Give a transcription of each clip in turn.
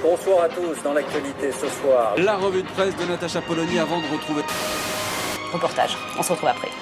Bonsoir à tous. Dans l'actualité ce soir, la revue de presse de Natacha Polony avant de retrouver... Reportage, on se retrouve après.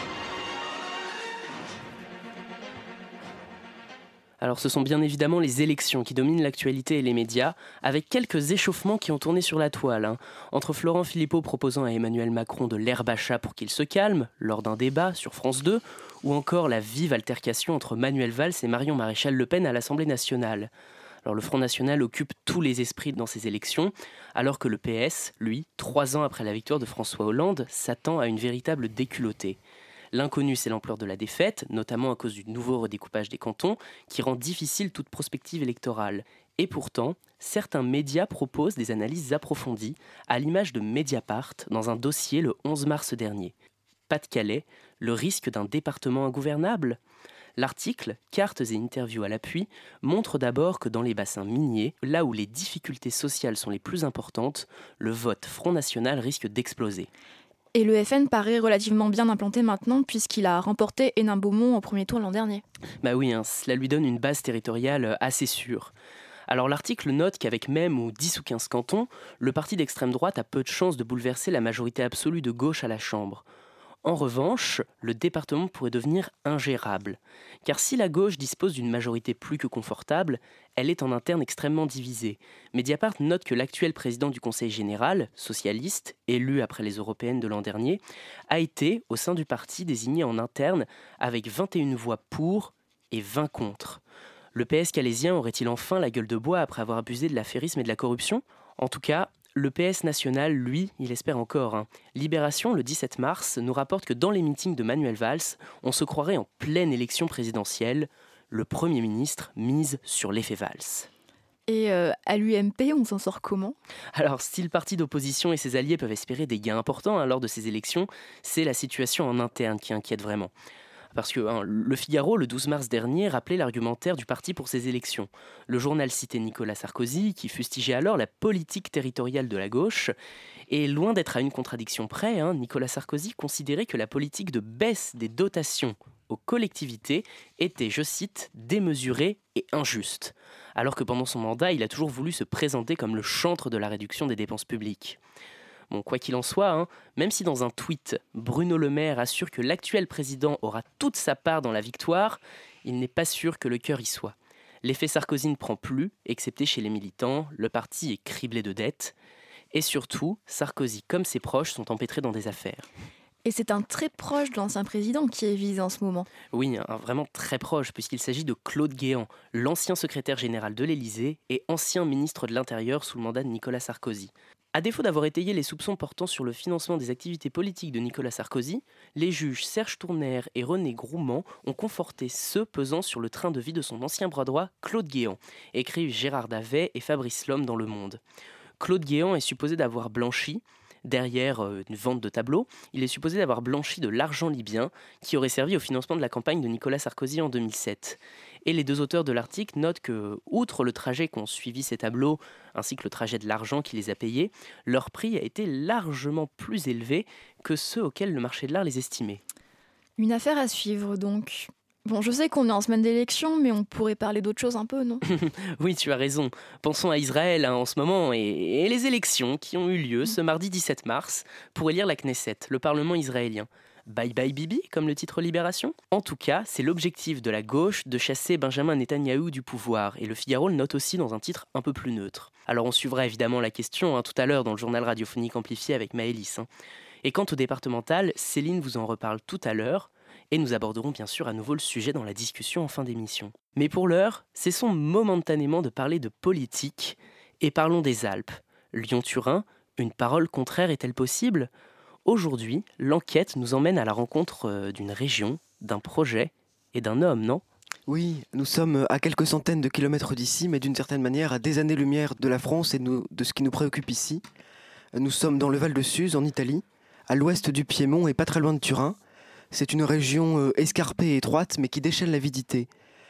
Alors ce sont bien évidemment les élections qui dominent l'actualité et les médias, avec quelques échauffements qui ont tourné sur la toile. Entre Florent Philippot proposant à Emmanuel Macron de l'herbe à chat pour qu'il se calme, lors d'un débat sur France 2, ou encore la vive altercation entre Manuel Valls et Marion Maréchal Le Pen à l'Assemblée nationale. Alors le Front National occupe tous les esprits dans ces élections, alors que le PS, lui, 3 ans après la victoire de François Hollande, s'attend à une véritable déculottée. L'inconnu, c'est l'ampleur de la défaite, notamment à cause du nouveau redécoupage des cantons, qui rend difficile toute prospective électorale. Et pourtant, certains médias proposent des analyses approfondies, à l'image de Mediapart, dans un dossier le 11 mars dernier. Pas-de-Calais, le risque d'un département ingouvernable ? L'article, cartes et interviews à l'appui, montre d'abord que dans les bassins miniers, là où les difficultés sociales sont les plus importantes, le vote Front National risque d'exploser. Et le FN paraît relativement bien implanté maintenant puisqu'il a remporté Hénin-Beaumont au premier tour l'an dernier. Bah oui, cela lui donne une base territoriale assez sûre. Alors l'article note qu'avec même ou 10 ou 15 cantons, le parti d'extrême droite a peu de chances de bouleverser la majorité absolue de gauche à la Chambre. En revanche, le département pourrait devenir ingérable. Car si la gauche dispose d'une majorité plus que confortable, elle est en interne extrêmement divisée. Mediapart note que l'actuel président du Conseil général, socialiste, élu après les européennes de l'an dernier, a été, au sein du parti, désigné en interne avec 21 voix pour et 20 contre. Le PS calaisien aurait-il enfin la gueule de bois après avoir abusé de l'affairisme et de la corruption ? En tout cas, le PS national, lui, il espère encore. Libération, le 17 mars, nous rapporte que dans les meetings de Manuel Valls, on se croirait en pleine élection présidentielle. Le Premier ministre mise sur l'effet Valls. Et à l'UMP, on s'en sort comment ? Alors, si le parti d'opposition et ses alliés peuvent espérer des gains importants lors de ces élections, c'est la situation en interne qui inquiète vraiment. Parce que le Figaro, le 12 mars dernier, rappelait l'argumentaire du parti pour ces élections. Le journal citait Nicolas Sarkozy, qui fustigeait alors la politique territoriale de la gauche. Et loin d'être à une contradiction près, Nicolas Sarkozy considérait que la politique de baisse des dotations aux collectivités était, je cite, démesurée et injuste. Alors que pendant son mandat, il a toujours voulu se présenter comme le chantre de la réduction des dépenses publiques. Bon, quoi qu'il en soit, même si dans un tweet, Bruno Le Maire assure que l'actuel président aura toute sa part dans la victoire, il n'est pas sûr que le cœur y soit. L'effet Sarkozy ne prend plus, excepté chez les militants, le parti est criblé de dettes. Et surtout, Sarkozy comme ses proches sont empêtrés dans des affaires. Et c'est un très proche de l'ancien président qui est visé en ce moment. Oui, vraiment très proche, puisqu'il s'agit de Claude Guéant, l'ancien secrétaire général de l'Élysée et ancien ministre de l'Intérieur sous le mandat de Nicolas Sarkozy. À défaut d'avoir étayé les soupçons portant sur le financement des activités politiques de Nicolas Sarkozy, les juges Serge Tournaire et René Groumand ont conforté ceux pesant sur le train de vie de son ancien bras droit, Claude Guéant, écrivent Gérard Davet et Fabrice Lhomme dans Le Monde. Claude Guéant est supposé d'avoir blanchi, derrière une vente de tableaux, il est supposé d'avoir blanchi de l'argent libyen qui aurait servi au financement de la campagne de Nicolas Sarkozy en 2007. Et les deux auteurs de l'article notent que, outre le trajet qu'ont suivi ces tableaux, ainsi que le trajet de l'argent qui les a payés, leur prix a été largement plus élevé que ceux auxquels le marché de l'art les estimait. Une affaire à suivre donc. Bon, je sais qu'on est en semaine d'élection, mais on pourrait parler d'autre chose un peu, non ? Oui, tu as raison. Pensons à Israël en ce moment et les élections qui ont eu lieu ce mardi 17 mars pour élire la Knesset, le Parlement israélien. Bye bye Bibi, comme le titre Libération. En tout cas, c'est l'objectif de la gauche de chasser Benjamin Netanyahou du pouvoir, et le Figaro le note aussi dans un titre un peu plus neutre. Alors on suivra évidemment la question tout à l'heure dans le journal radiophonique amplifié avec Maëlys. Et quant au départemental, Céline vous en reparle tout à l'heure, et nous aborderons bien sûr à nouveau le sujet dans la discussion en fin d'émission. Mais pour l'heure, cessons momentanément de parler de politique, et parlons des Alpes. Lyon-Turin, une parole contraire est-elle possible ? Aujourd'hui, l'enquête nous emmène à la rencontre d'une région, d'un projet et d'un homme, non ? Oui, nous sommes à quelques centaines de kilomètres d'ici, mais d'une certaine manière à des années-lumière de la France et de ce qui nous préoccupe ici. Nous sommes dans le Val de Suse, en Italie, à l'ouest du Piémont et pas très loin de Turin. C'est une région escarpée et étroite, mais qui déchaîne l'avidité.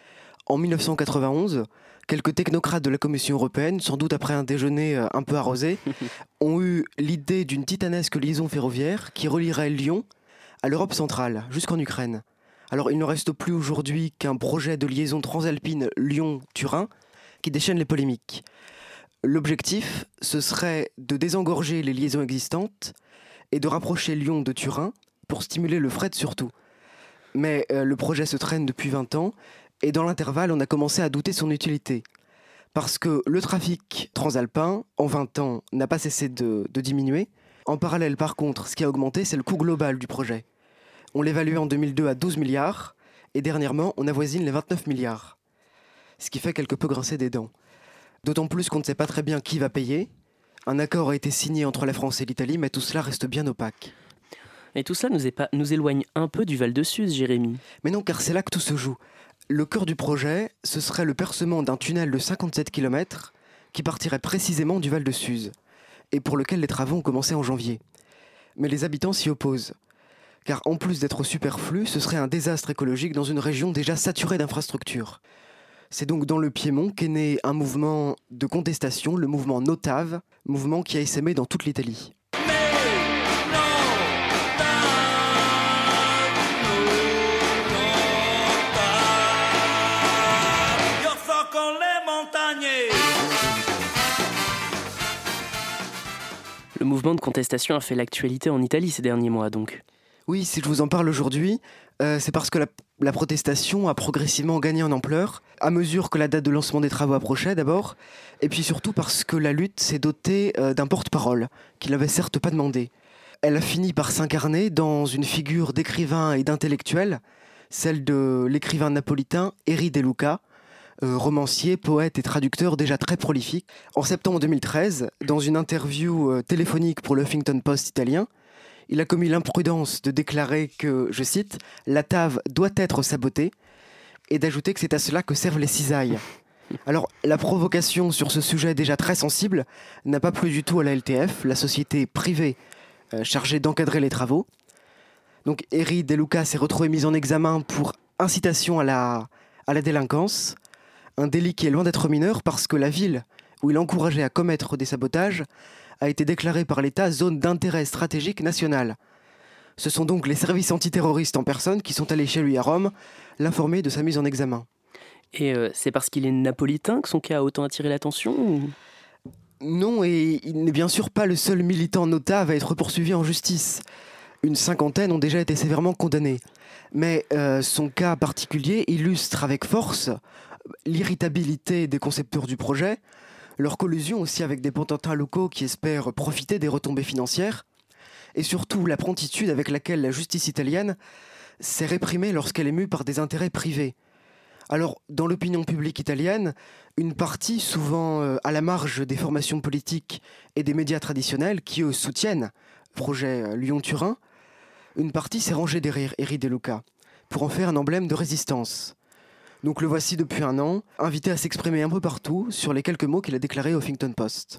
En 1991, quelques technocrates de la Commission européenne, sans doute après un déjeuner un peu arrosé, ont eu l'idée d'une titanesque liaison ferroviaire qui relierait Lyon à l'Europe centrale, jusqu'en Ukraine. Alors il ne reste plus aujourd'hui qu'un projet de liaison transalpine Lyon-Turin qui déchaîne les polémiques. L'objectif, ce serait de désengorger les liaisons existantes et de rapprocher Lyon de Turin pour stimuler le fret surtout. Mais le projet se traîne depuis 20 ans et dans l'intervalle, on a commencé à douter de son utilité. Parce que le trafic transalpin, en 20 ans, n'a pas cessé de diminuer. En parallèle, par contre, ce qui a augmenté, c'est le coût global du projet. On l'évaluait en 2002 à 12 milliards et dernièrement, on avoisine les 29 milliards. Ce qui fait quelque peu grincer des dents. D'autant plus qu'on ne sait pas très bien qui va payer. Un accord a été signé entre la France et l'Italie, mais tout cela reste bien opaque. Et tout ça nous éloigne un peu du Val de Suse, Jérémy. Mais non, car c'est là que tout se joue. Le cœur du projet, ce serait le percement d'un tunnel de 57 km qui partirait précisément du Val de Suse, et pour lequel les travaux ont commencé en janvier. Mais les habitants s'y opposent, car en plus d'être superflu, ce serait un désastre écologique dans une région déjà saturée d'infrastructures. C'est donc dans le Piémont qu'est né un mouvement de contestation, le mouvement Notave, mouvement qui a essaimé dans toute l'Italie. Le mouvement de contestation a fait l'actualité en Italie ces derniers mois, donc. Oui, si je vous en parle aujourd'hui, c'est parce que la protestation a progressivement gagné en ampleur, à mesure que la date de lancement des travaux approchait d'abord, et puis surtout parce que la lutte s'est dotée d'un porte-parole, qui n'avait certes pas demandé. Elle a fini par s'incarner dans une figure d'écrivain et d'intellectuel, celle de l'écrivain napolitain Eri De Luca, romancier, poète et traducteur déjà très prolifique. En septembre 2013, dans une interview téléphonique pour le Huffington Post italien, il a commis l'imprudence de déclarer que, je cite, « la Tave doit être sabotée » et d'ajouter que c'est à cela que servent les cisailles. Alors, la provocation sur ce sujet déjà très sensible n'a pas plu du tout à la LTF, la société privée chargée d'encadrer les travaux. Donc, Eri De Luca s'est retrouvé mis en examen pour incitation à la délinquance, un délit qui est loin d'être mineur parce que la ville où il encourageait à commettre des sabotages a été déclarée par l'État zone d'intérêt stratégique national. Ce sont donc les services antiterroristes en personne qui sont allés chez lui à Rome l'informer de sa mise en examen. Et c'est parce qu'il est napolitain que son cas a autant attiré l'attention ou... Non, et il n'est bien sûr pas le seul militant notable à être poursuivi en justice. Une cinquantaine ont déjà été sévèrement condamnés. Mais son cas particulier illustre avec force l'irritabilité des concepteurs du projet, leur collusion aussi avec des potentates locaux qui espèrent profiter des retombées financières, et surtout la promptitude avec laquelle la justice italienne s'est réprimée lorsqu'elle est mue par des intérêts privés. Alors, dans l'opinion publique italienne, une partie, souvent à la marge des formations politiques et des médias traditionnels, qui eux soutiennent le projet Lyon-Turin, une partie s'est rangée derrière Eri De Luca pour en faire un emblème de résistance. Donc le voici depuis un an, invité à s'exprimer un peu partout sur les quelques mots qu'il a déclarés au Huffington Post.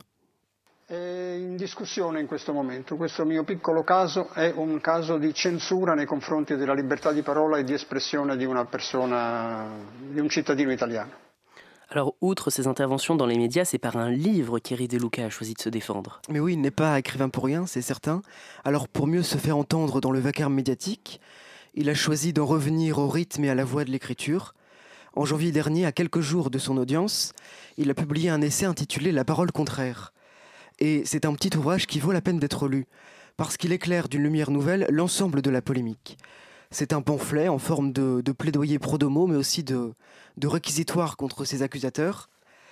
È in discussione in questo momento. Questo mio piccolo caso è un caso di censura nei confronti della libertà di parola e di espressione di una persona, di un cittadino italiano. Alors, outre ses interventions dans les médias, c'est par un livre qu'Eri De Luca a choisi de se défendre. Mais oui, il n'est pas écrivain pour rien, c'est certain. Alors pour mieux se faire entendre dans le vacarme médiatique, il a choisi d'en revenir au rythme et à la voix de l'écriture. En janvier dernier, à quelques jours de son audience, il a publié un essai intitulé « La parole contraire ». Et c'est un petit ouvrage qui vaut la peine d'être lu, parce qu'il éclaire d'une lumière nouvelle l'ensemble de la polémique. C'est un pamphlet en forme de plaidoyer pro-domo, mais aussi de réquisitoire contre ses accusateurs.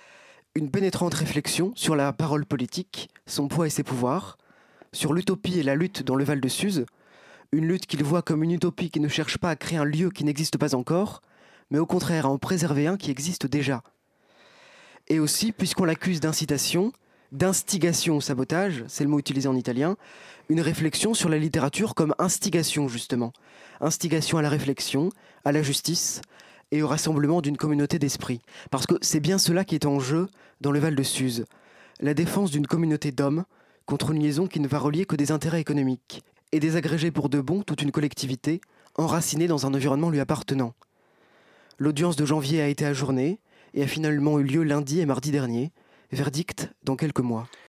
Une pénétrante réflexion sur la parole politique, son poids et ses pouvoirs, sur l'utopie et la lutte dans le Val de Suse, une lutte qu'il voit comme une utopie qui ne cherche pas à créer un lieu qui n'existe pas encore, mais au contraire à en préserver un qui existe déjà. Et aussi, puisqu'on l'accuse d'incitation, d'instigation au sabotage, c'est le mot utilisé en italien, une réflexion sur la littérature comme instigation justement. Instigation à la réflexion, à la justice et au rassemblement d'une communauté d'esprit. Parce que c'est bien cela qui est en jeu dans le Val de Suse. La défense d'une communauté d'hommes contre une liaison qui ne va relier que des intérêts économiques et désagréger pour de bon toute une collectivité enracinée dans un environnement lui appartenant. L'audience de janvier a été ajournée et a finalement eu lieu lundi et mardi dernier. Verdict dans quelques mois.